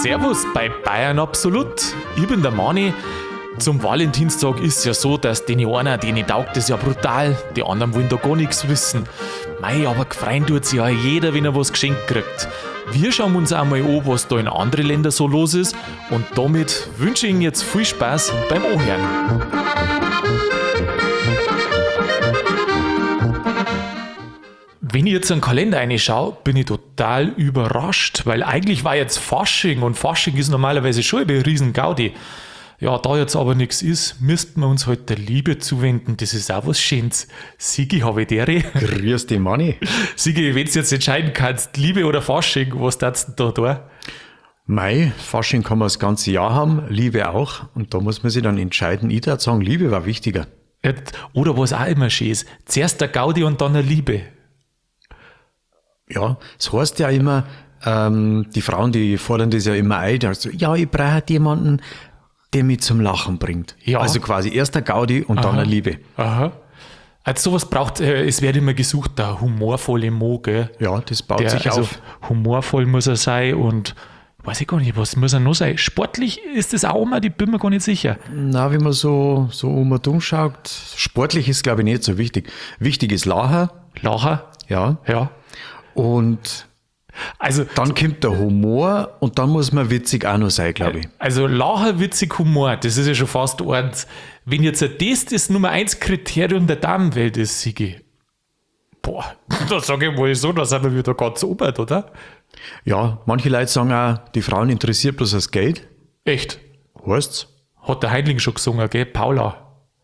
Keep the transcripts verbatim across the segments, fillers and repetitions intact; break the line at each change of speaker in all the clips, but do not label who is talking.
Servus bei Bayern Absolut. Ich bin der Mani. Zum Valentinstag ist es ja so, dass den einen, denen taugt das ja brutal, die anderen wollen da gar nichts wissen. Mei, aber gefreien tut sich ja jeder, wenn er was geschenkt kriegt. Wir schauen uns einmal an, was da in anderen Ländern so los ist, und damit wünsche ich Ihnen jetzt viel Spaß beim Anhören. Wenn ich jetzt einen Kalender reinschaue, bin ich total überrascht, weil eigentlich war jetzt Fasching und Fasching ist normalerweise schon eine riesen Gaudi. Ja, da jetzt aber nichts ist, müssten wir uns halt der Liebe zuwenden. Das ist auch was Schönes. Sigi, habe ich dere?
Grüß dich, Manni.
Sigi, wenn du jetzt entscheiden kannst, Liebe oder Fasching, was darfst du da tun?
Mei, Fasching kann man das ganze Jahr haben, Liebe auch. Und da muss man sich dann entscheiden. Ich würde sagen, Liebe war wichtiger.
Oder was auch immer schön ist, zuerst der Gaudi und dann der Liebe.
Ja, es heißt ja immer, ähm, die Frauen, die fordern das ja immer ein, also, ja, ich brauche jemanden, der mich zum Lachen bringt.
Ja.
Also quasi erst der Gaudi und
Aha.
dann eine Liebe.
Aha. Also sowas braucht, äh, es wird immer gesucht, der humorvolle Mo, gell?
Ja, das baut
Der,
sich
also
auf.
Humorvoll muss er sein und weiß ich gar nicht, was muss er noch sein? Sportlich ist das auch immer, ich bin mir gar nicht sicher.
Na, wenn man so, so um und um schaut, sportlich ist, glaube ich, nicht so wichtig. Wichtig ist Lacher,
Lacher?
ja.
Ja.
Und
Also,
dann kommt der Humor und dann muss man witzig auch noch sein, glaube ich.
also Lacher, witzig, Humor, das ist ja schon fast eins. Wenn jetzt das das Nummer eins Kriterium der Damenwelt ist, Sigi, boah, da sage ich mal so, da sind wir wieder ganz oben, oder?
Ja, manche Leute sagen auch, die Frauen interessiert bloß das Geld.
Echt?
Heißt's?
Hat der Heidling schon gesungen, gell? Paula.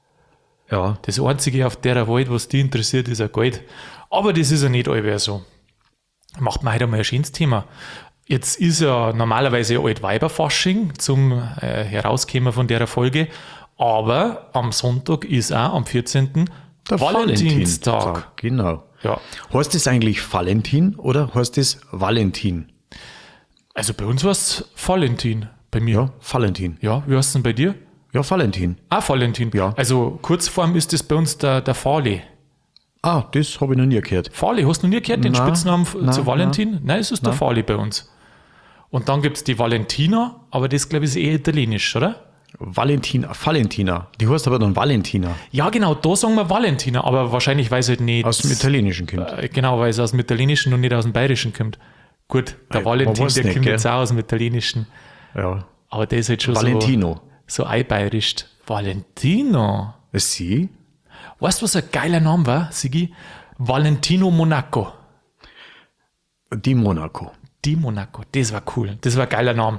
Ja.
Das Einzige auf der Welt, was die interessiert, ist ein Geld. Aber das ist ja nicht allwehr so. Macht man heute einmal ein schönes Thema. Jetzt ist ja normalerweise Altweiberfasching zum äh, Herauskommen von der Folge, aber am Sonntag ist auch am vierzehnten
Der
Valentinstag.
Valentinstag, genau.
Ja.
Heißt es eigentlich Valentin oder heißt es Valentin?
Also bei uns war es Valentin, bei mir.
Ja, Valentin.
Ja, wie heißt es denn bei dir?
Ja, Valentin.
Ah, Valentin.
Ja.
Also Kurzform ist das bei uns der, der Fali.
Ah, das habe ich noch nie gehört.
Fali, hast du noch nie gehört, den
Nein,
Spitznamen f-
nein,
zu Valentin? Nein, Nein es ist der
Nein.
Fali bei uns. Und dann gibt es die Valentina, aber das glaube ich ist eher italienisch, oder?
Valentina, Valentina. Die heißt aber dann Valentina.
Ja, genau, da sagen wir Valentina, aber wahrscheinlich, weil es halt nicht.
Aus dem Italienischen Kind.
Äh, Genau, weil es aus dem Italienischen und nicht aus dem Bayerischen kommt. Gut, der
Äh,
Valentin,
man weiß
der
nicht,
kommt
gell?
jetzt auch aus dem Italienischen.
Ja.
Aber der ist halt schon
Valentino.
so, so einbayerischt. Valentino.
Ist sie?
Weißt du, was ein geiler Name war, Sigi? Valentino Monaco.
Die Monaco.
Die Monaco, das war cool. Das war ein geiler Name.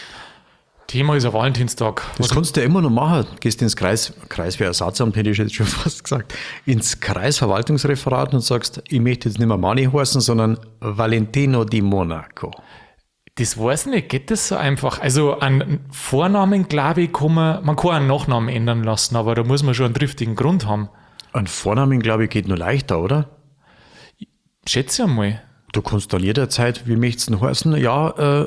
Thema ist ein Valentinstag.
Das kannst du ja immer noch machen. Gehst ins Kreis, Kreiswehrersatzamt, hätte ich jetzt schon fast gesagt, ins Kreisverwaltungsreferat und sagst, ich möchte jetzt nicht mehr Mani heißen, sondern Valentino di Monaco.
Das weiß ich nicht, geht das so einfach? Also einen Vornamen, glaube ich, kann man, man kann einen Nachnamen ändern lassen, aber da muss man schon einen triftigen Grund haben.
Ein Vornamen, glaube ich, geht nur leichter, oder?
Schätze einmal.
Du kannst dann jederzeit, wie möchtest du denn heißen? Ja, äh, äh,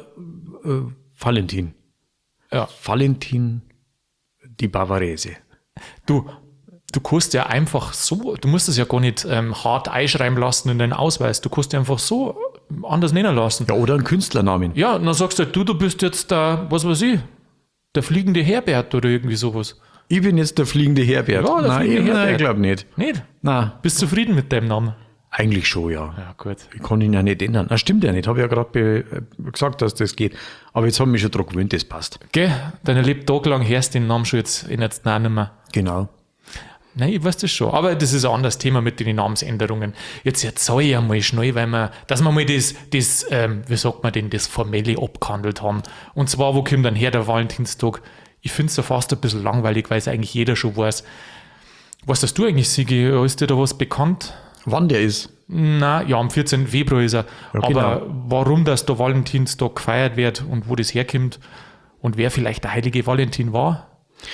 Valentin.
Ja.
Valentin di Bavarese.
Du, du kannst ja einfach so, du musst es ja gar nicht ähm, hart einschreiben lassen in deinen Ausweis, du kannst ja einfach so anders nennen lassen.
Ja, oder einen Künstlernamen.
Ja, dann sagst du halt, du, du bist jetzt der, was weiß ich, der fliegende Herbert oder irgendwie sowas.
Ich bin jetzt der fliegende Herbert.
Ja, der
Nein,
fliegende
ich, nein,
Herbert.
ich glaube nicht.
Nicht?
Nein,
Bist du zufrieden mit deinem Namen?
eigentlich schon, ja.
Ja, gut.
Ich kann ihn ja nicht ändern. Das stimmt ja nicht. Habe ich ja gerade be- äh, gesagt, dass das geht. Aber jetzt haben wir mich schon daran gewöhnt, das passt.
Gell, deine Lebtag lang hörst du den Namen schon jetzt in jetzt nicht mehr.
Genau.
Nein, ich weiß das schon. Aber das ist ein anderes Thema mit den Namensänderungen. Jetzt erzähl ich einmal schnell, weil wir, dass wir mal das, das ähm, wie sagt man denn, das Formelle abgehandelt haben. Und zwar, wo kommt dann her der Valentinstag? Ich finde es ja fast ein bisschen langweilig, weil es eigentlich jeder schon weiß. Was hast du eigentlich, Sigi? Ist dir da was bekannt?
Wann der ist?
Na, ja, am vierzehnten Februar ist er.
Ja,
Aber
genau.
warum das der Valentinstag gefeiert wird und wo das herkommt und wer vielleicht der heilige Valentin war?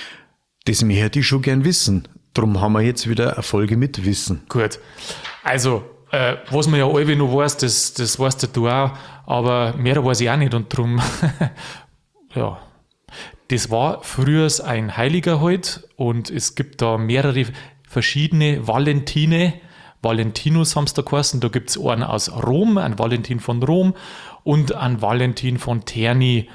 Das möchte ich schon gern wissen. Darum haben wir jetzt wieder eine Folge mit Wissen.
Gut. Also, äh, was man ja alle noch weiß, das, das weißt ja du auch, aber mehr weiß ich auch nicht und drum, ja. Das war früher ein Heiliger halt und es gibt da mehrere verschiedene Valentine. Valentinus haben es da geheißen. Da gibt es einen aus Rom, einen Valentin von Rom und einen Valentin von Terni.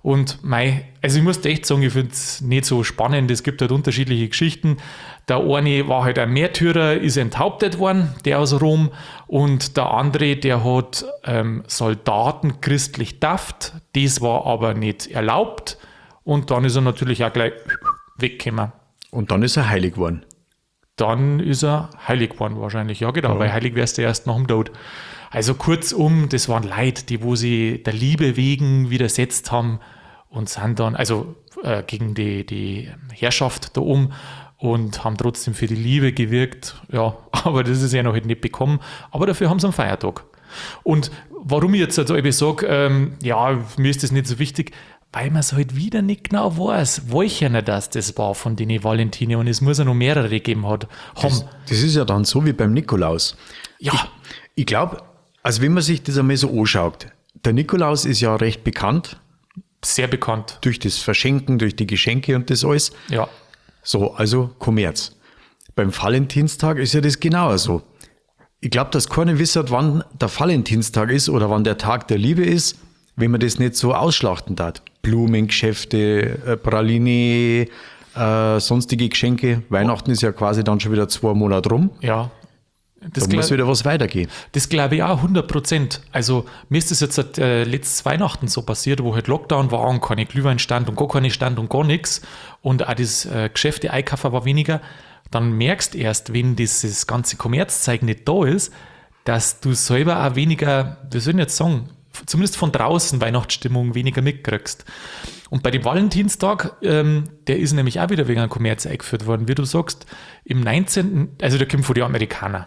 Und mei, also ich muss echt sagen, ich finde es nicht so spannend. Es gibt halt unterschiedliche Geschichten. Der eine war halt ein Märtyrer, ist enthauptet worden, der aus Rom. Und der andere, der hat ähm, Soldaten christlich tauft. Das war aber nicht erlaubt. Und dann ist er natürlich auch gleich weggekommen.
Und dann ist er heilig geworden.
Dann ist er heilig geworden wahrscheinlich. Ja, genau,
Ja.
weil heilig wärst du erst nach dem Tod. Also kurzum, das waren Leute, die wo sie der Liebe wegen widersetzt haben und sind dann, also äh, gegen die, die Herrschaft da oben und haben trotzdem für die Liebe gewirkt. Ja, aber das ist ja noch nicht bekommen. Aber dafür haben sie einen Feiertag. Und warum ich jetzt also eben sage, ähm, ja, mir ist das nicht so wichtig, weil man es halt wieder nicht genau weiß, welcher das das war von den Valentine und es muss ja noch mehrere gegeben hat, haben.
Das, das ist ja dann so wie beim Nikolaus.
Ja,
Ich glaube, also wenn man sich das einmal so anschaut, der Nikolaus ist ja recht bekannt
sehr bekannt.
durch das Verschenken, durch die Geschenke und das alles.
Ja,
So, also Kommerz. Beim Valentinstag ist ja das genauer so. Ich glaube, dass keiner wisst, wann der Valentinstag ist oder wann der Tag der Liebe ist, wenn man das nicht so ausschlachten darf. Blumengeschäfte, äh, Praline, äh, sonstige Geschenke. Weihnachten ist ja quasi dann schon wieder zwei Monate rum.
ja. Das
Da muss
glaub-
wieder was weitergehen.
Das glaube ich auch hundert Prozent. Also mir ist das jetzt seit äh, letztes Weihnachten so passiert, wo halt Lockdown war und keine Glühweinstand und gar keine Stand und gar nichts und auch das äh, Geschäfte einkaufen war weniger. Dann merkst erst, wenn dieses ganze Kommerzzeug nicht da ist, dass du selber auch weniger, wir sollen jetzt sagen, zumindest von draußen Weihnachtsstimmung weniger mitkriegst. Und bei dem Valentinstag, ähm, der ist nämlich auch wieder wegen einem Kommerz eingeführt worden, wie du sagst, im neunzehnten also der kommt von den Amerikanern.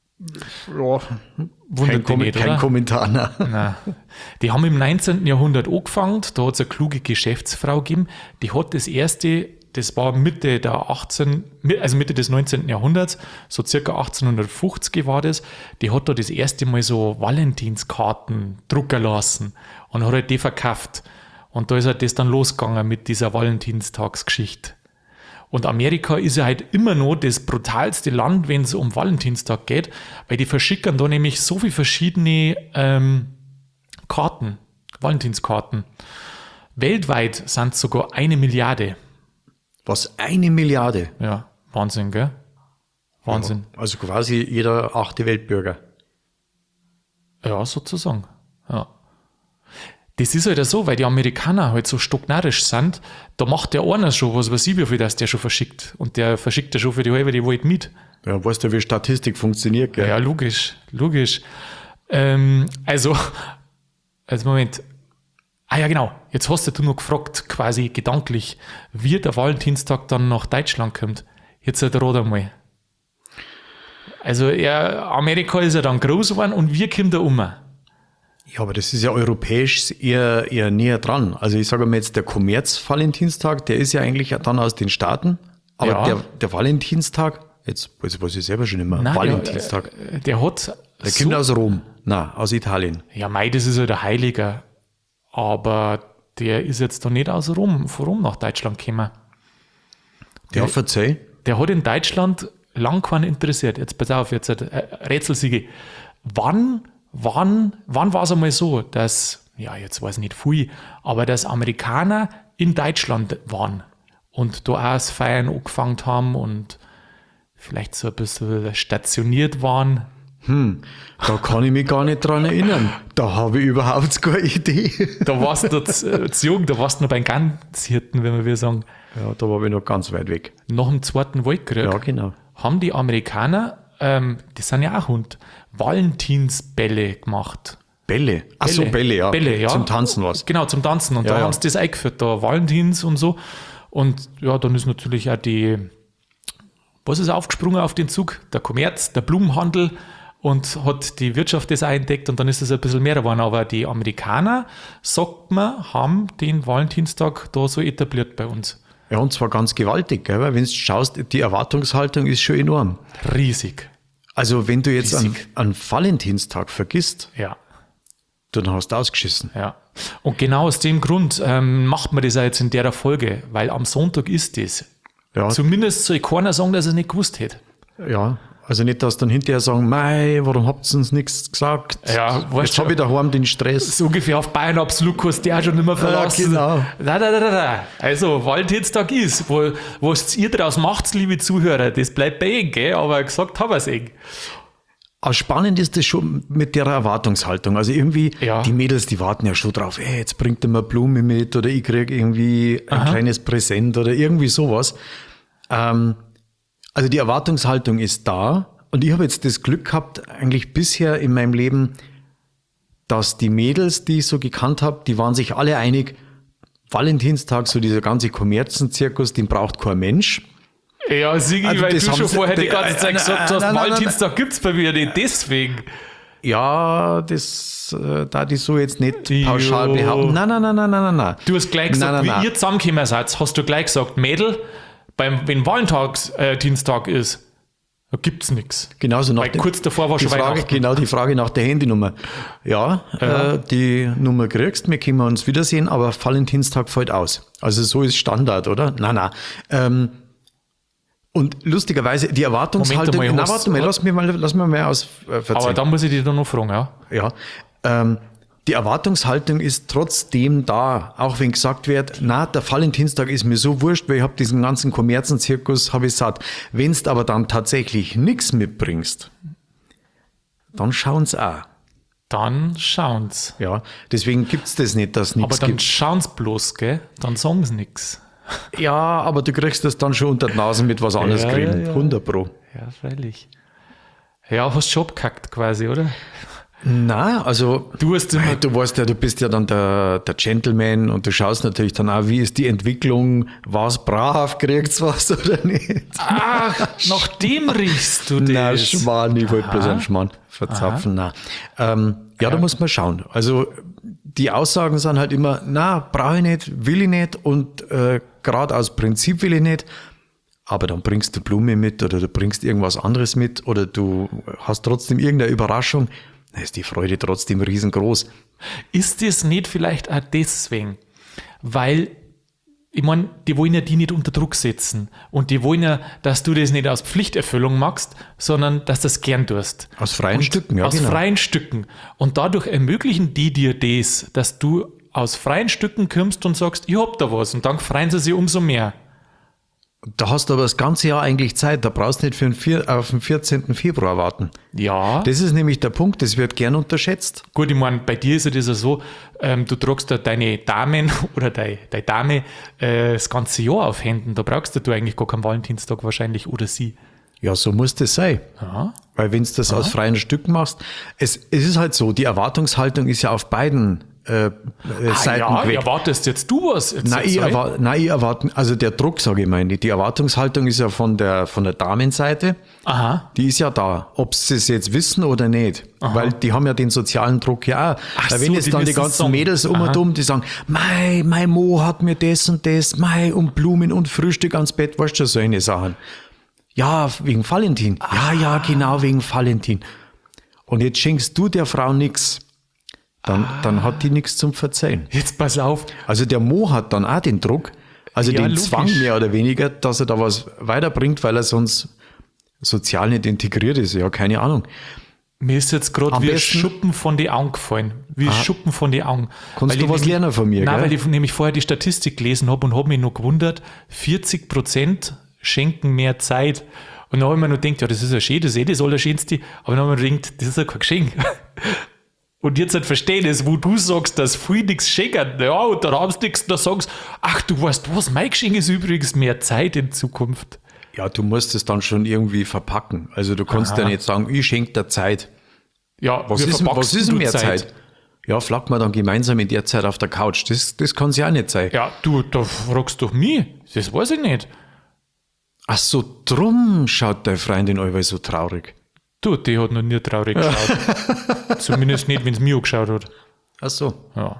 Ja,
Wundert
kein,
dich
Kom
nicht,
kein
oder?
Kommentar. Nein.
Nein. Die haben im neunzehnten Jahrhundert angefangen, da hat es eine kluge Geschäftsfrau gegeben, die hat das erste, das war Mitte der achtzehn, also Mitte des neunzehnten Jahrhunderts, so circa achtzehnhundertfünfzig war das, die hat da das erste Mal so Valentinskarten drucken lassen und hat halt die verkauft. Und da ist halt das dann losgegangen mit dieser Valentinstagsgeschichte. Und Amerika ist ja halt immer noch das brutalste Land, wenn es um Valentinstag geht, weil die verschicken da nämlich so viele verschiedene ähm, Karten, Valentinskarten. Weltweit sind es sogar eine Milliarde.
Was, eine Milliarde?
Ja, Wahnsinn, gell? Wahnsinn.
Also quasi jeder achte Weltbürger.
Ja, sozusagen. Ja. Das ist halt so, weil die Amerikaner halt so stocknarrisch sind, da macht der einer schon, was weiß ich, wie viel das der schon verschickt. Und der verschickt ja schon für die halbe die Welt mit.
Ja, weißt du, wie Statistik funktioniert, gell?
Ja, logisch, logisch. Ähm, also, also Moment. Ah ja, genau. Jetzt hast du noch gefragt, quasi gedanklich, wie der Valentinstag dann nach Deutschland kommt. Jetzt halt rat einmal. Also, ja, Amerika ist ja dann groß geworden und wir kommen da um.
Ja, aber das ist ja europäisch eher, eher näher dran. Also ich sage mal jetzt, der Kommerz-Valentinstag, der ist ja eigentlich dann aus den Staaten. Aber
Ja.
der, der Valentinstag, jetzt weiß weiß ich selber schon immer,
Nein,
Valentinstag,
Der, äh, der hat.
der
so-
kommt aus Rom. Nein, aus Italien.
Ja, mei, das ist ja der Heiliger. Aber der ist jetzt da nicht aus Rom, von Rom nach Deutschland gekommen.
Ja, verzeih.
Der hat in Deutschland lang keinen interessiert. Jetzt pass auf, jetzt äh, Rätselsiege. Wann, wann, wann war es einmal so, dass, ja, jetzt weiß ich nicht viel, aber dass Amerikaner in Deutschland waren und da auch das Feiern angefangen haben und vielleicht so ein bisschen stationiert waren?
Da kann ich mich gar nicht dran erinnern. Da habe ich überhaupt keine Idee.
Da warst du zu, zu jung, da warst du noch beim Ganzhirten, wenn wir sagen.
Ja, da war ich noch ganz weit weg.
Nach dem Zweiten Weltkrieg
Ja, genau.
haben die Amerikaner, ähm, das sind ja auch Hund, Valentinsbälle gemacht.
Bälle. Ach so, Bälle, ja.
Bälle, ja.
Zum Tanzen was.
Genau, zum Tanzen. Und
Ja,
da
ja.
haben sie das eingeführt, da Valentins und so. Und ja, dann ist natürlich auch die, was ist aufgesprungen auf den Zug? Der Kommerz, der Blumenhandel und hat die Wirtschaft das auch entdeckt und dann ist es ein bisschen mehr geworden. Aber die Amerikaner, sagt man, haben den Valentinstag da so etabliert bei uns.
Ja, und zwar ganz gewaltig, gell? Weil wenn du schaust, die Erwartungshaltung ist schon enorm.
Riesig.
Also wenn du jetzt an,
Riesig.
an Valentinstag vergisst,
Ja.
dann hast du ausgeschissen.
Ja, und genau aus dem Grund ähm, macht man das auch jetzt in der Folge, weil am Sonntag ist das.
Ja,
Zumindest soll keiner sagen, dass er es nicht gewusst hätte.
ja, Also nicht, dass dann hinterher sagen, mei, warum habt ihr uns nichts gesagt?
Ja, weißt
Jetzt habe ich daheim den Stress.
So ungefähr auf Bayern absolut kannst du dich auch schon nicht mehr verlassen.
genau.
Nein, nein, nein, nein, nein. Also, Valentinstag ist, wo, was ihr daraus macht, liebe Zuhörer, das bleibt bei Ihnen, gell? Aber gesagt haben wir es eh.
Aber spannend ist das schon mit der Erwartungshaltung. Also irgendwie,
Ja.
die Mädels, die warten ja schon drauf, ey, jetzt bringt er mir Blume mit oder ich krieg irgendwie ein
Aha.
kleines Präsent oder irgendwie sowas. Ähm, also die Erwartungshaltung ist da und ich habe jetzt das Glück gehabt, eigentlich bisher in meinem Leben, dass die Mädels, die ich so gekannt habe, die waren sich alle einig, Valentinstag, so dieser ganze Kommerzenzirkus, den braucht kein Mensch.
Ja, Sigi,
Also
weil
das
du
haben
schon
sie-
vorher die
die-
ganze Zeit
äh,
gesagt
äh,
hast,
nein, nein, nein,
Valentinstag gibt's bei mir nicht, deswegen.
Ja, das, äh, da die so jetzt nicht
Jo.
pauschal behaupten. Nein, nein, nein, nein, nein, nein, nein.
Du hast gleich gesagt,
Nein, nein,
wie
nein.
ihr zusammengekommen seid, hast du gleich gesagt, Mädel, beim, wenn Valentinstag äh, Dienstag ist, da gibt's nichts.
Genauso nach
Weil
dem-
kurz davor war
die
schon
Frage,
Weihnachten.
genau die Frage nach der Handynummer. Ja,
Ja.
Äh, die Nummer kriegst, wir können uns wiedersehen, aber Valentinstag fällt aus. Also so ist Standard, oder? Nein, nein. Ähm, und lustigerweise, die Erwartungshaltung,
Moment einmal,
na,
hast-
warte mal, lass mir mal, lass mir mal aus äh,
Aber
verzeihen.
da muss ich dich dann noch fragen, ja.
Ja, ähm, die Erwartungshaltung ist trotzdem da, auch wenn gesagt wird, na, der Valentinstag ist mir so wurscht, weil ich habe diesen ganzen Kommerzenzirkus, habe ich satt. Wenn du aber dann tatsächlich nichts mitbringst, dann schauen's auch.
Dann schauen's.
Ja, deswegen gibt's das nicht, dass
Aber
nichts
dann
gibt.
schauen's bloß, gell? Dann sagen sie nix.
Ja, aber du kriegst das dann schon unter die Nase mit was anderes
Ja,
kriegen.
ja, ja.
hundert Pro.
Ja, freilich. Ja, hast schon abgekackt quasi, oder?
Na, also
Du hast immer-
du weißt ja, du bist ja dann der, der Gentleman und du schaust natürlich dann auch, wie ist die Entwicklung, was brav, kriegt's was oder nicht.
Ach, nach dem riechst du das.
Na, Schmarrn, ich wollte bloß
Aha.
einen Schmarrn verzapfen. Na. Ähm, ja, da muss man schauen. Also die Aussagen sind halt immer, na, brauche ich nicht, will ich nicht und äh, gerade aus Prinzip will ich nicht. Aber dann bringst du Blume mit oder du bringst irgendwas anderes mit oder du hast trotzdem irgendeine Überraschung. Da ist die Freude trotzdem riesengroß.
Ist das nicht vielleicht auch deswegen? Weil, ich meine, die wollen ja die nicht unter Druck setzen. Und die wollen ja, dass du das nicht aus Pflichterfüllung machst, sondern dass du das gern tust.
Aus freien
Und
Stücken, ja,
Aus
genau.
freien Stücken. Und dadurch ermöglichen die dir das, dass du aus freien Stücken kommst und sagst, ich hab da was. Und dann freuen sie sich umso mehr.
Da hast du aber das ganze Jahr eigentlich Zeit. Da brauchst du nicht für den vier, auf den vierzehnten Februar warten.
Ja.
Das ist nämlich der Punkt, das wird gern unterschätzt.
Gut, ich meine, bei dir ist ja das ja so, ähm, du tragst ja deine Damen oder deine, deine Dame äh, das ganze Jahr auf Händen. Da brauchst du eigentlich gar keinen Valentinstag wahrscheinlich oder sie.
Ja, so muss das sein.
Ja.
Weil wenn du das aus freien Stücken machst, es, es ist halt so, die Erwartungshaltung ist ja auf beiden äh, äh, Seiten
ah, ja,
weg.
erwartest jetzt du was? Jetzt
Nein, ich
erzähl.
erwarte, nein, ich erwarte, also der Druck, sage ich mal, nicht. Die Erwartungshaltung ist ja von der, von der Damenseite,
Aha.
die ist ja da, ob sie es jetzt wissen oder nicht. Weil die haben ja den sozialen Druck ja auch.
Ach
Weil wenn
so,
jetzt
die
dann die
müssen
ganzen
sagen.
Mädels um und
Aha.
um, die sagen, mei, mein Mo hat mir das und das, mei, und Blumen und Frühstück ans Bett, weißt du, so eine Sachen. Ja, wegen Valentin. Ja, ja, genau, wegen Valentin. Und jetzt schenkst du der Frau nix. Dann, dann hat die nichts zum Verzeihen.
Jetzt pass auf.
Also der Mo hat dann auch den Druck, also
Ja,
den
logisch.
Zwang mehr oder weniger, dass er da was weiterbringt, weil er sonst sozial nicht integriert ist. Ja, keine Ahnung.
Mir ist jetzt gerade
Am
wie ein
besten-
Schuppen von die Augen gefallen. Wie Schuppen von die Augen.
Kannst
Weil
du
ich
was
nämlich-
lernen von mir,
Nein,
gell?
weil ich nämlich vorher die Statistik gelesen habe und habe mich noch gewundert, vierzig Prozent schenken mehr Zeit. Und dann habe ich mir noch gedacht, ja, das ist ja schön, das ist eh das Allerschönste. Aber dann habe ich mir gedacht, das ist ja kein Geschenk. Und jetzt halt verstehe ich das, wo du sagst, dass viel nichts schenken. Ja, und dann haben sie nichts, da sagst ach, du weißt was, mein Geschenk ist übrigens mehr Zeit in Zukunft.
Ja, du musst es dann schon irgendwie verpacken. Also du kannst ja nicht sagen, ich schenke dir Zeit.
Ja,
Was
wie
ist, denn- was
verpackst
ist denn
du
mehr Zeit? Ja, flackt man dann gemeinsam in der Zeit auf der Couch. Das, das kann es ja auch nicht sein.
Ja, du, da fragst du doch mich. Das weiß ich nicht.
Ach so, drum schaut deine Freundin allweil so traurig.
Du, die hat noch nie traurig geschaut. Zumindest nicht, wenn es mir angeschaut hat.
Ach so.
Ja.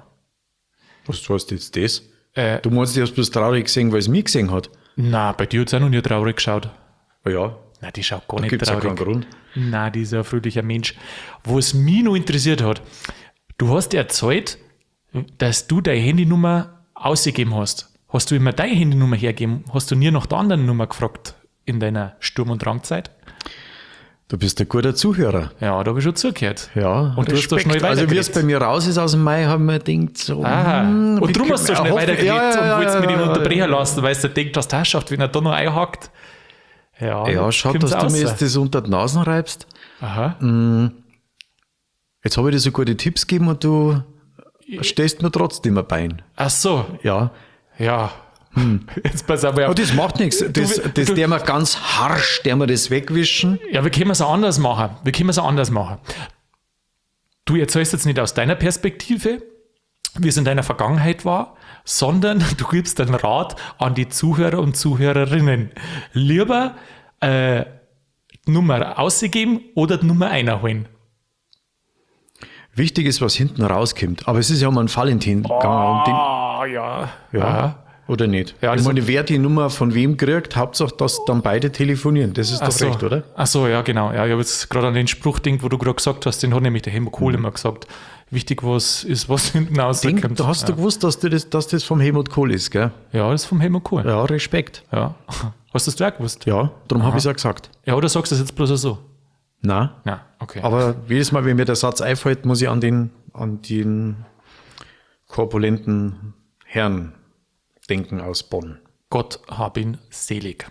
Was heißt jetzt das?
Äh,
Du meinst, die hast bloß traurig gesehen, weil es mich gesehen hat?
Nein, bei dir hat es auch noch nie traurig geschaut.
Ah ja,
Nein, die schaut gar
da
nicht
gibt es ja
traurig.
keinen Grund.
Nein, die ist ein fröhlicher Mensch. Was mich noch interessiert hat, du hast erzählt, dass du deine Handynummer ausgegeben hast. Hast du immer deine Handynummer hergegeben? Hast du nie nach der anderen Nummer gefragt in deiner Sturm- und Drangzeit?
Du bist ein guter Zuhörer.
Ja, da habe ich schon zugehört.
Ja,
Und du hast da schnell
Also wie
weitergeredet.
es bei mir raus ist aus dem Mai, haben wir gedacht, so...
Ah,
hm,
und
wie
darum hast du so
können
schnell
wir hoffen-
weitergeredet
ja, ja,
und wolltest
ja,
mich nicht
ja,
unterbrechen lassen, weil du denkt hast, Herrschaft, wenn er da noch einhackt. Ja,
Ja, schau, dass
kommt's
du mir
raus.
jetzt das unter die Nasen reibst.
Aha.
Jetzt habe ich dir so gute Tipps gegeben und du stehst mir trotzdem ein Bein.
Ach so,
Ja.
ja. Jetzt pass auf. Ja,
Aber das macht nichts. Das,
Du-
das
du-
der wir ganz harsch, der wir das wegwischen.
ja, wir können es auch anders machen. Wir können es auch anders machen. Du erzählst jetzt nicht aus deiner Perspektive, wie es in deiner Vergangenheit war, sondern du gibst einen Rat an die Zuhörer und Zuhörerinnen. Lieber äh, die Nummer ausgeben oder die Nummer einholen.
Wichtig ist, was hinten rauskommt. Aber es ist ja um einen Valentin gegangen. Um den,
Ah, ja.
ja.
Aha.
Oder nicht?
Ja,
ich
das-
meine, wer die Nummer von wem kriegt, Hauptsache, dass dann beide telefonieren. Das ist
Ach
doch
so.
recht, oder?
Ach so, ja, genau. Ja, ich habe jetzt gerade an den Spruch gedacht, wo du gerade gesagt hast, den hat nämlich der Helmut Kohl immer gesagt. Wichtig was ist, was hinten
Denk,
rauskommt.
da hast
ja.
du gewusst, dass, du das, dass das vom Helmut Kohl ist, gell?
Ja, das ist vom Helmut Kohl.
Ja, Respekt.
Ja. Hast du das auch gewusst?
Ja, darum habe ich es auch gesagt.
Ja, oder sagst du das jetzt bloß so?
Nein.
Ja, okay.
Aber jedes Mal, wenn mir der Satz einfällt, muss ich an den, an den korpulenten Herrn denken aus Bonn.
Gott hab ihn selig.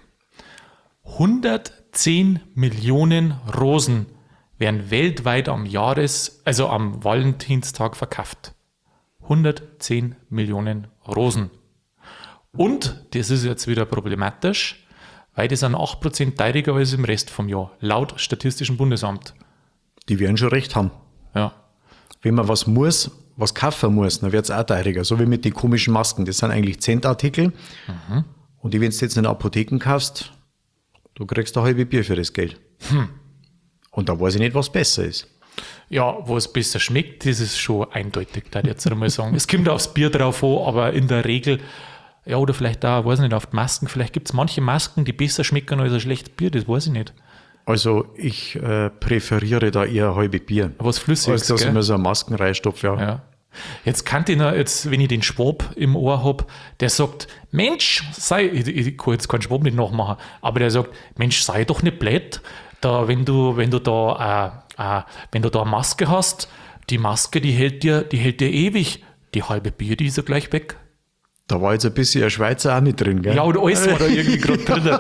hundertzehn Millionen Rosen werden weltweit am Jahres, also am Valentinstag verkauft. hundertzehn Millionen Rosen. Und, das ist jetzt wieder problematisch, weil das sind acht Prozent teurer als im Rest vom Jahr, laut Statistischem Bundesamt.
Die werden schon recht haben.
Ja.
Wenn man was muss, was kaufen muss, dann wird es auch teurer. So wie mit den komischen Masken. Das sind eigentlich Centartikel.
Mhm.
Und die, wenn du jetzt in Apotheken kaufst, du kriegst ein halbes Bier für das Geld.
Hm.
Und da weiß ich nicht, was besser ist.
Ja, wo es besser schmeckt, das ist schon eindeutig, da jetzt einmal sagen. Es kommt aufs Bier drauf an, aber in der Regel, ja, oder vielleicht da, weiß nicht, auf die Masken, vielleicht gibt es manche Masken, die besser schmecken als ein schlechtes Bier, das weiß ich nicht.
Also ich äh, präferiere da eher ein halbes Bier.
Was Flüssiges,
Als dass ich
gell?
mir so eine Masken reinstopfe, ja.
Ja. Jetzt kannte ich noch, jetzt, wenn ich den Schwab im Ohr habe, der sagt, Mensch, sei, ich, ich kann jetzt keinen Schwab nicht nachmachen, aber der sagt, Mensch, sei doch nicht blöd, da, wenn du, wenn du da, äh, äh, wenn du da eine Maske hast, die Maske, die hält dir, die hält dir ewig, die halbe Bier, die ist ja gleich weg.
Da war jetzt ein bisschen ein Schweizer auch mit drin, gell?
Ja, und alles war da irgendwie gerade drin.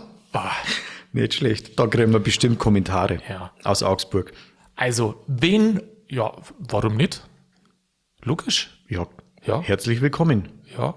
Nicht schlecht. Da kriegen wir bestimmt Kommentare
Ja.
aus Augsburg.
Also, wen, ja, warum nicht? Logisch,
Ja,
Ja.
herzlich willkommen.
ja.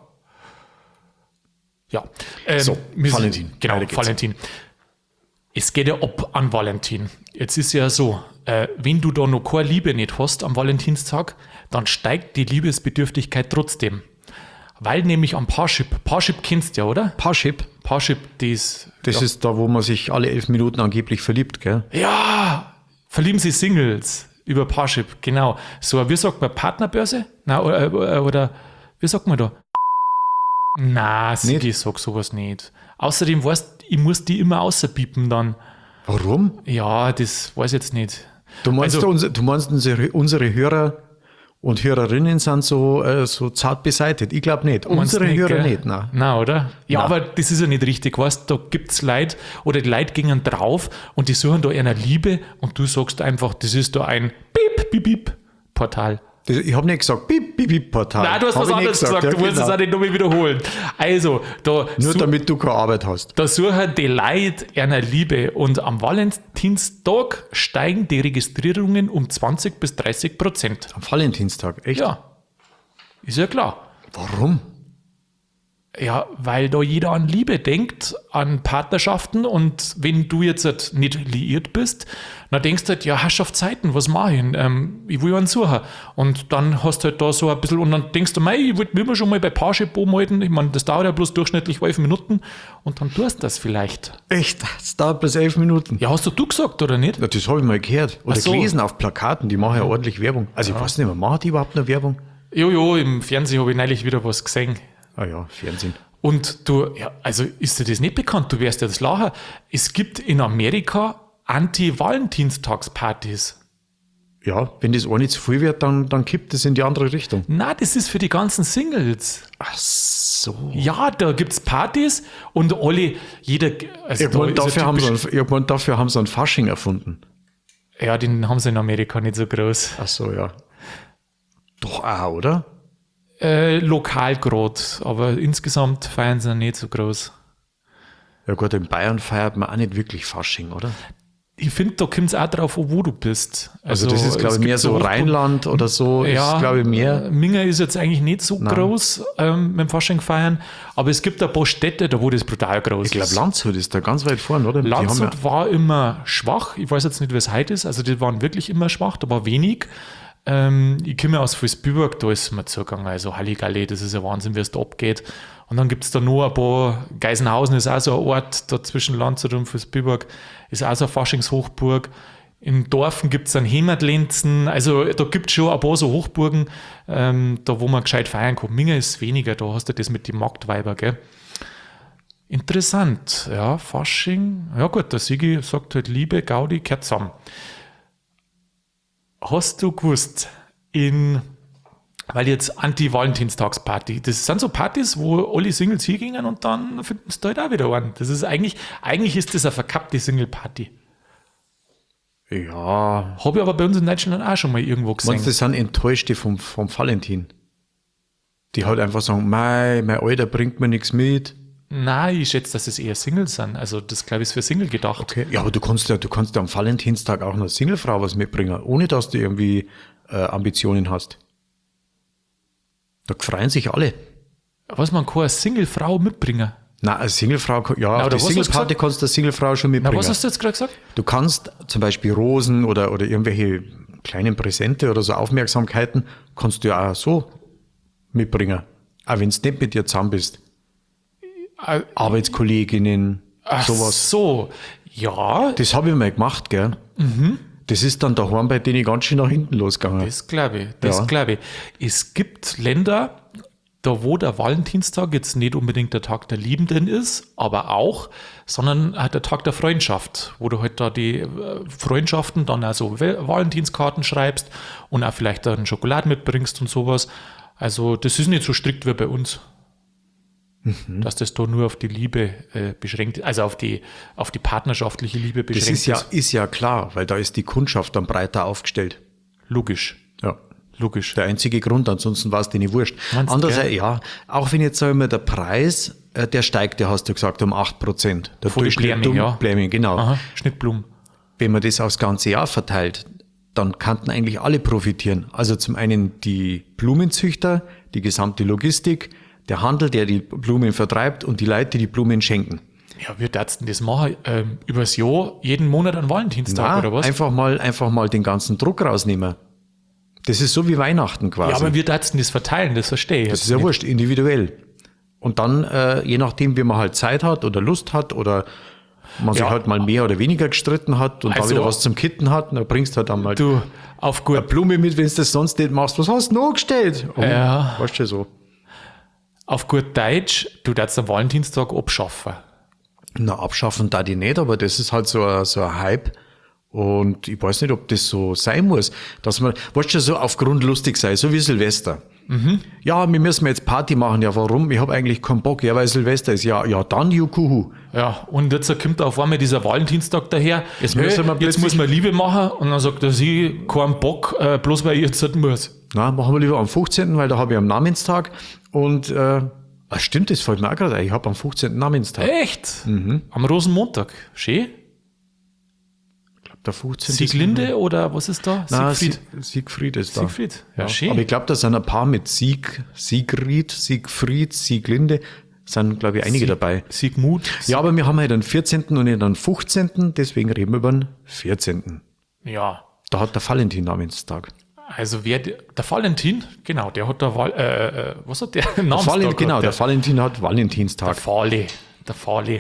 Ja. Ähm,
So,
wir-
Valentin.
Genau,
Weiter geht's.
Valentin. Es geht ja ab an Valentin. Jetzt ist ja so, äh, wenn du da noch keine Liebe nicht hast am Valentinstag, dann steigt die Liebesbedürftigkeit trotzdem. Weil nämlich am Parship, Parship kennst du ja, oder?
Parship,
Parship, das,
das
ja,
ist da, wo man sich alle elf Minuten angeblich verliebt, gell?
ja, verlieben sie Singles über Parship, genau. So, wie sagt man, Partnerbörse? Na, oder, oder wie sagt man da? Na, Sigi, sag sowas nicht. Außerdem weißt ich muss die immer außerpiepen dann.
Warum?
Ja, das weiß ich jetzt nicht.
Du meinst,
Also-
unser, du meinst unsere, unsere Hörer und Hörerinnen sind so, äh, so zart beseitigt? Ich glaube nicht.
Meinst
Unsere
nicht,
Hörer
gell?
nicht, nein.
Nein, oder? Ja,
Nein.
aber das ist ja nicht richtig. Weißt da gibt es Leute oder die Leute gingen drauf und die suchen da einer Liebe und du sagst einfach, das ist da ein Piep, Piep, Piep Portal.
Das, ich habe nicht gesagt, bip, bip, bip, Portal.
Nein, du hast
Hab
was
ich nicht
anderes gesagt,
ja,
du musst
genau.
es auch nicht nochmal wiederholen. Also, da,
Nur
su-
damit du keine Arbeit hast.
da suchen die Leute einer Liebe und am Valentinstag steigen die Registrierungen um zwanzig bis dreißig Prozent.
Am Valentinstag, echt?
Ja, ist ja klar.
Warum?
Ja, weil da jeder an Liebe denkt, an Partnerschaften und wenn du jetzt halt nicht liiert bist, dann denkst du halt, ja, Herrschaftszeiten, was mache ich denn? Ähm, ich will einen suchen. Und dann hast du halt da so ein bisschen, und dann denkst du, mei, ich will will mir schon mal bei Parship umhalten, ich meine, das dauert ja bloß durchschnittlich elf Minuten und dann tust du das vielleicht.
Echt? Das dauert bis elf Minuten.
Ja, hast du du gesagt, oder nicht?
Ja, das habe ich mal gehört. Oder
Ach so.
gelesen auf Plakaten, die machen ja ordentlich Werbung. Also ich weiß nicht mehr, machen die überhaupt noch Werbung?
Jojo, im Fernsehen habe ich neulich wieder was gesehen.
Ah ja, Fernsehen.
Und du, ja, also ist dir das nicht bekannt? Du wirst ja das lachen. Es gibt in Amerika Anti-Valentinstagspartys.
Ja, wenn das eine zu viel wird, dann, dann kippt es in die andere Richtung.
Na, das ist für die ganzen Singles.
Ach so.
Ja, da gibt's Partys und alle, jeder, also da
Irgendwann
ist ja
dafür, haben sie
typisch-
ein, irgendwann dafür haben sie ein Fasching erfunden.
ja, den haben sie in Amerika nicht so groß.
Ach so, ja. Doch auch, oder?
Äh, lokal grad, aber insgesamt feiern sie nicht so groß.
Ja gut, in Bayern feiert man auch nicht wirklich Fasching, oder?
Ich finde, da kommt es auch drauf an, wo du bist.
Also, das ist, glaube
es
ich,
gibt
mehr so
Hochburg-
Rheinland oder so,
Ja,
ist, glaube ich, mehr.
äh, Minga ist jetzt eigentlich nicht so groß ähm, mit dem Fasching feiern, aber es gibt ein paar Städte, da wo das brutal groß
Ich glaube,
ist.
Landshut ist da ganz weit vorne, oder? Die
Landshut
haben
war immer schwach. Ich weiß jetzt nicht, wie es heute ist. Also die waren wirklich immer schwach, da war wenig. Ähm, ich komme aus Vilsbiburg, da ist mir zugegangen. Also Halligalli, das ist ja Wahnsinn, wie es da abgeht. Und dann gibt es da noch ein paar, Geisenhausen ist auch so ein Ort, da zwischen Landshut und Vilsbiburg, ist auch so eine Faschingshochburg. In Dorfen gibt es einen Heimatlenzen, also da gibt es schon ein paar so Hochburgen, ähm, da wo man gescheit feiern kann. Minga ist weniger, da hast du das mit den Marktweiber, gell? Interessant, ja, Fasching. Ja gut, der Sigi sagt halt Liebe, Gaudi, gehört zusammen. Hast du gewusst, in, weil jetzt Anti-Valentinstagsparty, das sind so Partys, wo alle Singles hingingen und dann finden sie da halt auch wieder einen. Das ist eigentlich, eigentlich ist das eine verkappte Single-Party.
Ja,
Habe ich aber bei uns in Deutschland auch schon mal irgendwo gesehen.
meinst du, das sind Enttäuschte vom, vom Valentin? Die halt einfach sagen, mei, mein Alter bringt mir nichts mit.
Nein, ich schätze, dass es eher Singles sind. Also das, glaube ich, ist für Single gedacht.
Okay. Ja, aber du kannst ja, du kannst ja am Valentinstag auch einer Singlefrau was mitbringen, ohne dass du irgendwie äh, Ambitionen hast. Da freuen sich alle.
Was man kann eine Single-Frau mitbringen.
Na, eine Singlefrau, kann- ja,
Na,
auf
oder
die
was hast du
Singleparty
gesagt?
kannst du eine Singlefrau schon
Na,
mitbringen.
was hast du jetzt gerade gesagt?
Du kannst zum Beispiel Rosen oder, oder irgendwelche kleinen Präsente oder so Aufmerksamkeiten kannst du ja auch so mitbringen. Auch wenn du nicht mit dir zusammen bist.
Äh,
Arbeitskolleginnen,
Ach
sowas.
so, ja,
Das habe ich mal gemacht, gell? Das ist dann daheim bei denen ganz schön nach hinten losgegangen.
das glaube ich, das
Ja.
glaube ich. Es gibt Länder, da wo der Valentinstag jetzt nicht unbedingt der Tag der Liebenden ist, aber auch, sondern halt der Tag der Freundschaft, wo du halt da die äh, Freundschaften dann also Wel- Valentinskarten schreibst und auch vielleicht dann Schokolade mitbringst und sowas. Also das ist nicht so strikt wie bei uns. Dass das da nur auf die Liebe äh, beschränkt, also auf die, auf die partnerschaftliche Liebe
Das
beschränkt
ist ja, ist ja klar, weil da ist die Kundschaft dann breiter aufgestellt.
Logisch,
Ja.
logisch.
Der einzige Grund, ansonsten war es dir nicht wurscht.
Meinst du,
Andererseits,
gell?
ja, auch wenn jetzt sagen wir, der Preis, äh, der steigt, der hast du gesagt, um acht Prozent. Der
Von den
Durchschnitt
Bläming,
um-
ja.
Bläming, genau.
Aha, Schnittblumen.
Wenn man das aufs ganze Jahr verteilt, dann könnten eigentlich alle profitieren. Also zum einen die Blumenzüchter, die gesamte Logistik, der Handel, der die Blumen vertreibt und die Leute, die die Blumen schenken.
Ja, wir dürften das machen, ähm, übers Jahr, jeden Monat an Valentinstag,
Na,
oder was?
Einfach mal, einfach mal den ganzen Druck rausnehmen. Das ist so wie Weihnachten quasi.
Ja, aber wir dürften das verteilen, das verstehe ich.
Das
jetzt
ist ja
nicht.
wurscht, individuell. Und dann, äh, je nachdem, wie man halt Zeit hat oder Lust hat oder man sich
Ja.
halt mal mehr oder weniger gestritten hat und
Also-
dann wieder was zum Kitten hat, dann bringst du halt dann mal
Du, auf
eine
gut,
Blume mit, wenn du das sonst nicht machst. Was hast du noch gestellt? Oh,
Ja.
Weißt du so.
auf gut Deutsch, du darfst am Valentinstag abschaffen.
Na, abschaffen da die nicht, aber das ist halt so ein, so ein Hype. Und ich weiß nicht, ob das so sein muss, dass man, weißt du, so aufgrund lustig sein, so wie Silvester.
Mhm.
Ja, wir müssen jetzt Party machen. Ja, warum? Ich habe eigentlich keinen Bock. Ja, weil Silvester ist. Ja, ja, dann Jukuhu.
Ja, und jetzt kommt auf einmal dieser Valentinstag daher.
Jetzt
Hey,
müssen wir
jetzt
plötzlich-
muss man Liebe machen und dann sagt er sie, keinen Bock, äh, bloß weil ich jetzt nicht muss.
Na, machen wir lieber am fünfzehnten, weil da habe ich am Namenstag. Und, äh, ah, stimmt, das fällt mir auch gerade ein. Ich habe am fünfzehnten Namenstag.
Echt?
Mhm.
Am Rosenmontag. Schön.
Der fünfzehnte.
Sieglinde oder was ist da?
Nein,
Siegfried.
Sieg, Siegfried ist da.
Siegfried. Ja, schön.
Aber ich glaube, da sind ein paar mit Sieg, Siegfried, Siegfried, Sieglinde. Sind, glaube ich, einige
Sieg-
dabei.
Siegmut.
Ja, aber wir haben halt den vierzehnten und nicht den fünfzehnten. Deswegen reden wir über den vierzehnten.
Ja.
Da hat der Valentin Namenstag.
Also wer, der Valentin, genau, der hat der Val, äh, äh, was hat der?
Der
Namenstag
Valen,
hat
genau,
der,
der Valentin hat
der
Valentinstag.
Fale, der Fale.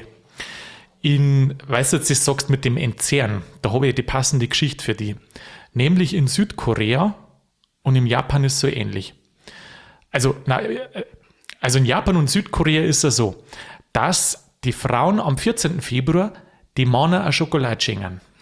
In, weißt du, jetzt das sagst mit dem Entzehren, da habe ich die passende Geschichte für die. Nämlich in Südkorea und im Japan ist so ähnlich. Also, na, äh, also in Japan und Südkorea ist es so, dass die Frauen am vierzehnten Februar die Männer eine Schokolade schenken.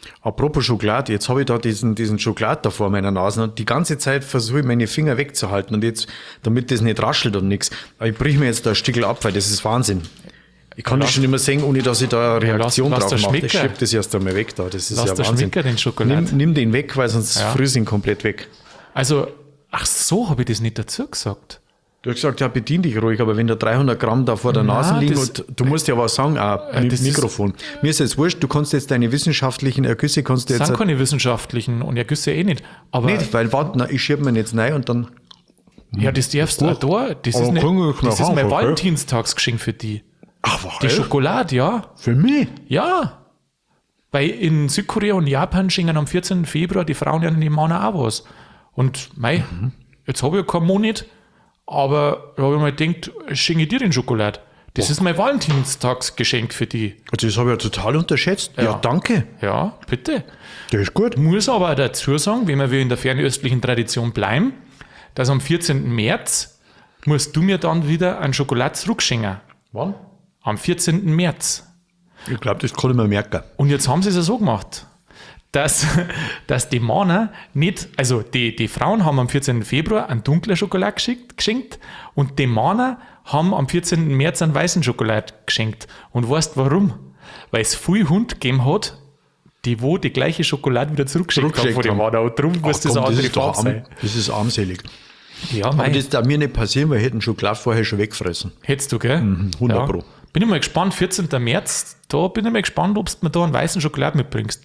Apropos Schokolade, jetzt habe ich da diesen, diesen Schokolade da vor meiner Nase und die ganze Zeit versuche ich meine Finger wegzuhalten und jetzt, damit das nicht raschelt und nichts. Aber ich brich mir jetzt da ein Stückel ab, weil das ist Wahnsinn. Ich kann
Ja,
das schon immer sehen, ohne dass ich da eine Reaktion
lass- lass
drauf
das
mache. Ich
schmecken.
schieb das erst einmal weg da. Das ist
Lass
ja
das
Wahnsinn.
schmecken, den Schokolade.
Nimm, nimm den weg, weil sonst
Ja.
friss ihn komplett weg.
Also, ach so, habe ich das nicht dazu gesagt.
Du hast gesagt, ja, bedien dich ruhig, aber wenn da dreihundert Gramm da vor der
Na,
Nase liegen
das-
und du musst ja was sagen, auch mit
das ist-
Mikrofon. Mir ist jetzt wurscht, du kannst jetzt deine wissenschaftlichen Ergüsse, kannst du
Das
jetzt
sind keine wissenschaftlichen und Ergüsse eh nicht. Aber
nicht, weil warte, na, ich schieb mir jetzt rein und dann,
ja, das darfst du auch da. Das
Aber
ist, nicht,
kann ich
das
noch
ist mein
haben, okay?
Valentinstagsgeschenk für die.
aber
Die Schokolade, ja.
für mich?
Ja. Weil in Südkorea und Japan schenken am vierzehnten Februar die Frauen ihren Männer auch was. Und mei,
Mhm.
jetzt habe ich ja keinen Monat, aber da habe ich mir gedacht, schenke ich dir den Schokolade. Das ist mein Valentinstagsgeschenk für die.
Das habe ich ja total unterschätzt. Ja,
Ja.
danke.
Ja, bitte.
Das ist gut.
Muss aber auch dazu sagen, wenn wir in der fernöstlichen Tradition bleiben, dass am vierzehnten März musst du mir dann wieder einen Schokolade zurückschenken.
Wann?
Am vierzehnten März.
Ich glaube, das kann ich mir merken.
Und jetzt haben sie es ja so gemacht, dass, dass die Männer nicht, also die, die Frauen haben am vierzehnten Februar einen dunklen Schokolade geschickt, geschenkt und die Männer haben am vierzehnten März einen weißen Schokolade geschenkt. Und weißt warum? Weil es viel Hund gegeben hat, die wo die gleiche Schokolade wieder zurückgeschickt haben von den
Zurückgeschickt
Männer. Und darum muss
Ach
das
komm,
eine andere
ist doch
Farbe
arm,
sein.
das ist armselig.
Ja,
Aber
mei,
das darf mir nicht passieren, weil ich hätte den Schokolade vorher schon weggefressen.
hättest du, gell?
hundert
ja.
Pro.
Bin ich mal gespannt, vierzehnten März, da bin ich mal gespannt, ob du mir da einen weißen Schokolade mitbringst.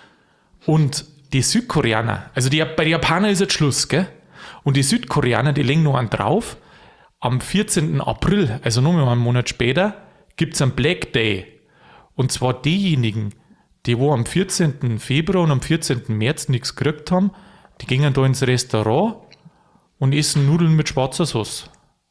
Und die Südkoreaner, also die, bei den Japanern ist jetzt Schluss, gell? Und die Südkoreaner, die legen noch einen drauf. Am vierzehnten April, also nur mal einen Monat später, gibt es einen Black Day. Und zwar diejenigen, die wo am vierzehnten Februar und am vierzehnten März nichts gekriegt haben, die gehen da ins Restaurant und essen Nudeln mit schwarzer Sauce.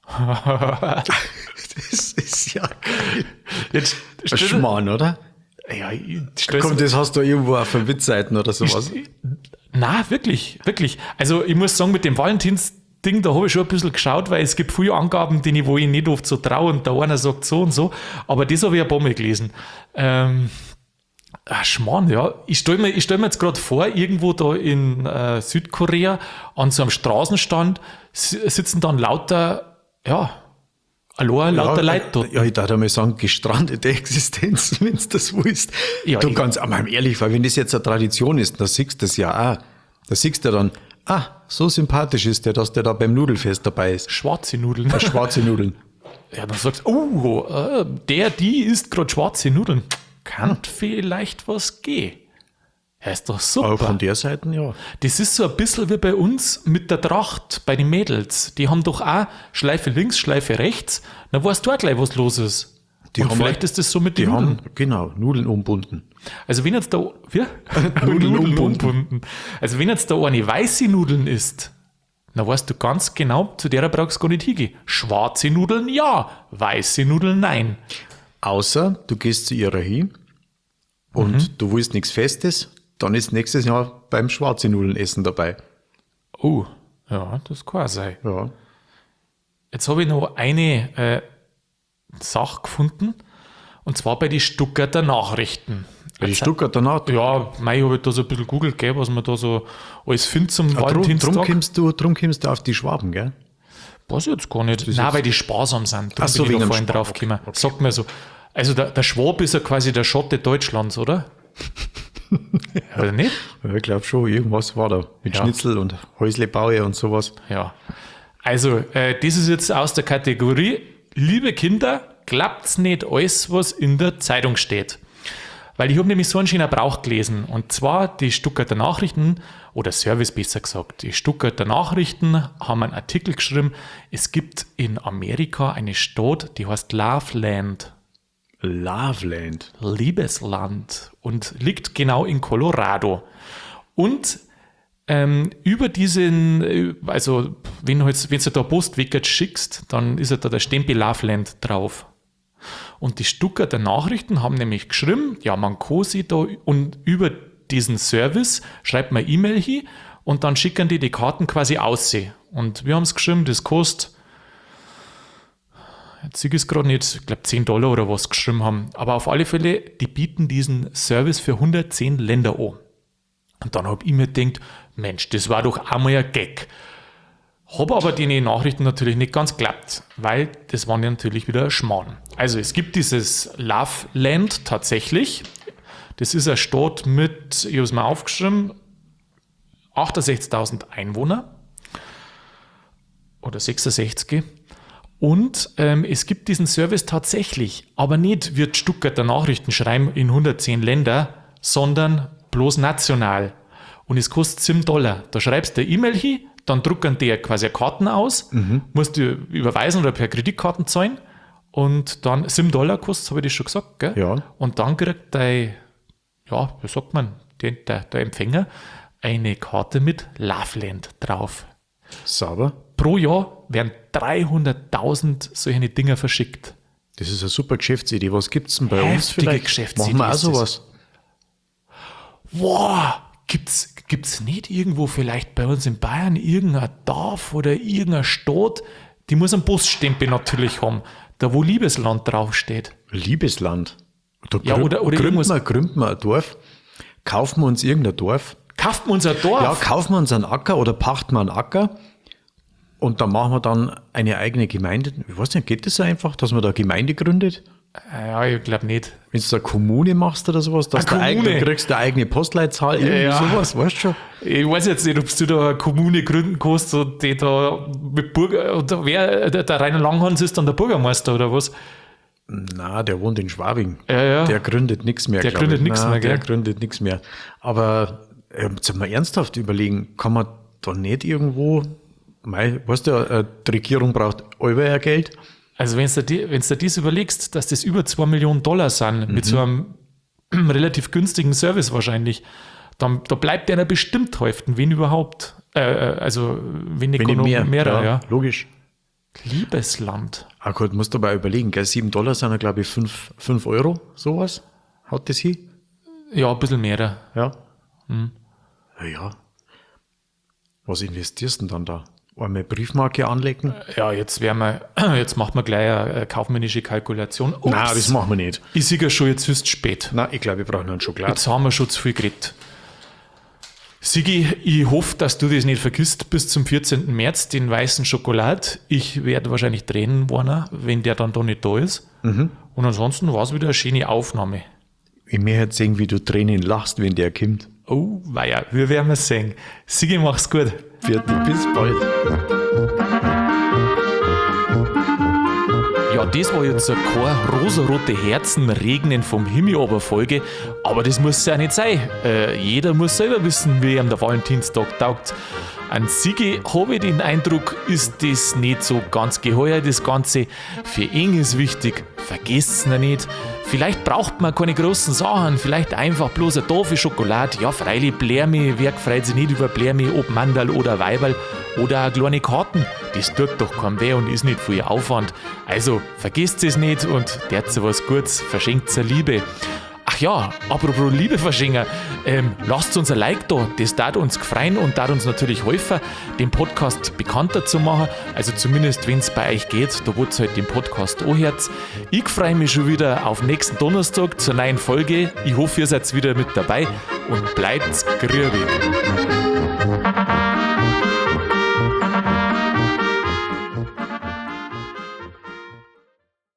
Das ist ja
Jetzt
ein Schmarrn, oder?
Ja, ich-
Komm, das hast du irgendwo auf der Witzseiten oder sowas.
Na, wirklich, wirklich. Also ich muss sagen, mit dem Valentinsding, da habe ich schon ein bisschen geschaut, weil es gibt viele Angaben, denen wo ich nicht oft so traue und der eine sagt so und so, aber das habe ich ein paar Mal gelesen. Ähm, ah, Schmarrn, ja. Ich stelle mir, ich stell mir jetzt gerade vor, irgendwo da in äh, Südkorea an so einem Straßenstand si- sitzen dann lauter, ja, allein lauter Leute dort.
Ja, ich darf einmal sagen, gestrandete Existenz, wenn du das willst.
Ja,
du
ich-
ganz aber ehrlich, weil wenn das jetzt eine Tradition ist, dann siehst du das ja auch. Da siehst du dann, ah, so sympathisch ist der, dass der da beim Nudelfest dabei ist.
Schwarze Nudeln.
Schwarze Nudeln.
Ja, dann sagst du, oh, äh, der, die isst gerade schwarze Nudeln. Kann vielleicht was gehen. Ja, ist doch
Aber
super.
von der Seite, ja.
Das ist so ein bisschen wie bei uns mit der Tracht bei den Mädels. Die haben doch auch Schleife links, Schleife rechts. Dann weißt du auch gleich, was los ist.
Die
Und
haben
vielleicht
halt-
ist das so mit
Die
den Nudeln.
haben, genau, Nudeln umbunden.
Also wenn jetzt da, wie?
Nudeln umbunden.
Also wenn jetzt da eine weiße Nudeln isst, dann weißt du ganz genau, zu der brauchst du gar nicht hingehen. Schwarze Nudeln ja, weiße Nudeln nein.
Außer du gehst zu ihrer hin und
Mhm.
du willst nichts Festes, dann ist nächstes Jahr beim schwarze Nudeln essen dabei.
Oh, ja, das kann auch sein.
Ja.
Jetzt habe ich noch eine äh, Sache gefunden, und zwar bei den Stuttgarter Nachrichten.
Bei die Stuttgarter Naht.
Ja, mei, ich habe da so ein bisschen googelt, gell, was man da so alles findet zum
Drum, drum,
Valentinstag.
kommst du, drum kommst du auf die Schwaben, gell?
Weiß ich jetzt gar nicht. Nein, weil die sparsam sind. Darum
Ach so,
bin ich
wegen
da
dem
vorhin
Spar-
drauf gekommen. Sagt mir so. Also der, der Schwab ist ja quasi der Schotte Deutschlands, oder? Oder nicht?
Ja, ich glaube schon, irgendwas war da. Mit
Ja.
Schnitzel und Häuslebaue und sowas.
Ja. Also, äh, das ist jetzt aus der Kategorie, liebe Kinder, klappt's nicht alles, was in der Zeitung steht. Weil ich habe nämlich so einen schönen Brauch gelesen. Und zwar die Stuttgarter Nachrichten, oder Service besser gesagt, die Stuttgarter Nachrichten haben einen Artikel geschrieben, es gibt in Amerika eine Stadt, die heißt Loveland.
Loveland.
Liebesland und liegt genau in Colorado. Und ähm, über diesen, äh, also wenn du jetzt, wenn du da Postwecker schickst, dann ist ja da der Stempel Loveland drauf. Und die Stuttgarter Nachrichten haben nämlich geschrieben, ja, man kann sich da und über diesen Service schreibt man E-Mail hin und dann schicken die die Karten quasi aussehen. Und wir haben es geschrieben, das kostet, jetzt sehe ich es gerade nicht, ich glaube zehn Dollar oder was geschrieben haben. Aber auf alle Fälle, die bieten diesen Service für hundertzehn Länder an. Und dann habe ich mir gedacht, Mensch, das war doch einmal ein Gag. Habe aber die Nachrichten natürlich nicht ganz geklappt, weil das waren ja natürlich wieder Schmarrn. Also es gibt dieses Loveland tatsächlich. Das ist eine Stadt mit, ich habe es mal aufgeschrieben, achtundsechzigtausend Einwohner oder sechsundsechzig. Und ähm, es gibt diesen Service tatsächlich, aber nicht wird Stuttgarter Nachrichten schreiben in hundertzehn Länder, sondern bloß national. Und es kostet sieben Dollar. Da schreibst du eine E-Mail hin, dann drucken die quasi Karten aus, mhm. musst du überweisen oder per Kreditkarten zahlen und dann sieben Dollar kostet, habe ich das schon gesagt, gell?
Ja.
Und dann kriegt dein, ja, wie sagt man, der, der, der Empfänger eine Karte mit Loveland drauf.
Sauber.
Pro Jahr werden dreihunderttausend solche Dinger verschickt.
Das ist eine super Geschäftsidee. Was gibt es denn bei
Heftige
uns vielleicht?
Geschäftsidee
Machen wir auch
ist das.
sowas.
Wow, gibt's, gibt's nicht irgendwo vielleicht bei uns in Bayern irgendein Dorf oder irgendeine Stadt, die muss einen Busstempel natürlich haben, da wo Liebesland draufsteht.
Liebesland. Da
Ja,
gründ-
oder- oder
gründen
irgendwas-
wir, gründen wir ein Dorf, kaufen wir uns irgendein Dorf,
Kauft man unser Dorf?
ja, kaufen wir uns einen Acker oder pachten wir einen Acker und dann machen wir dann eine eigene Gemeinde. Ich weiß nicht, geht das so einfach, dass man da eine Gemeinde gründet?
Ja, ich glaube nicht.
Wenn du eine Kommune machst oder sowas, dass du
Eine
eigene,
Kommune?
kriegst du eine eigene Postleitzahl, irgendwie
Ja.
sowas, weißt du schon?
Ich weiß jetzt nicht, ob du da eine Kommune gründen kannst und die da mit Bürger, oder wer, der, der Rainer Langhans ist dann der Bürgermeister oder was?
Na, der wohnt in Schwabing.
Ja, ja.
Der gründet nichts mehr.
Der
glaub
gründet
ich.
nichts
Nein,
mehr,
Der
gell?
gründet nichts mehr. Aber äh, jetzt mal ernsthaft überlegen, kann man da nicht irgendwo, mei, weißt du, äh, die Regierung braucht euer Geld.
Also wenn du dir, wenn's dir das überlegst, dass das über zwei Millionen Dollar sind, mit so einem relativ günstigen Service wahrscheinlich, dann da bleibt einer bestimmt helfen, wenn überhaupt. Äh, also wenn nicht
Wenn
gar
nicht
noch
mehr.
mehrer, ja.
Logisch.
Liebesland.
Ah gut, musst du aber überlegen, gell, sieben Dollar sind ja, glaube ich, fünf Euro, sowas. Haut das hin?
Ja, ein bisschen mehrer.
Ja. Ja, ja. Was investierst du denn dann da? Einmal Briefmarke anlegen?
Ja, jetzt werden wir, jetzt macht man gleich eine, eine kaufmännische Kalkulation. Ups.
Nein, das machen wir nicht.
Ich sehe ja schon, jetzt ist es spät.
Nein, ich glaube, wir brauchen noch einen Schokolade.
Jetzt haben wir schon zu viel geredet. Sigi, ich hoffe, dass du das nicht vergisst bis zum vierzehnten März, den weißen Schokolad. Ich werde wahrscheinlich Tränen warnen, wenn der dann da nicht da ist. Und ansonsten war es wieder eine schöne Aufnahme.
Ich möchte jetzt sehen, wie du Tränen lachst, wenn der kommt.
Oh, weia, wir werden es sehen. Sigi, mach's gut.
Vierte, bis bald.
Ja, das war jetzt so keine rosarote Herzen regnen vom Himmel aber Folge, aber das muss ja nicht sein. Äh, jeder muss selber wissen, wie ihm der Valentinstag taugt. An Sigi habe ich den Eindruck, ist das nicht so ganz geheuer, das Ganze. Für ihn ist wichtig, vergesst ihn nicht. Vielleicht braucht man keine großen Sachen, vielleicht einfach bloß eine Tafel Schokolade. Ja, freilich Blärmi, wer freut sich nicht über Blärmi, ob Mandal oder Weiberl oder auch kleine Karten. Das tut doch kein weh und ist nicht viel Aufwand. Also vergesst es nicht und der't was Gutes, verschenkt eine Liebe. Ach ja, apropos Liebe verschenken, ähm, lasst uns ein Like da, das tat uns gefreien und tat uns natürlich helfen, den Podcast bekannter zu machen, also zumindest wenn es bei euch geht, da wollt ihr halt den Podcast anhört. Ich freue mich schon wieder auf nächsten Donnerstag zur neuen Folge, ich hoffe ihr seid wieder mit dabei und bleibt grübig.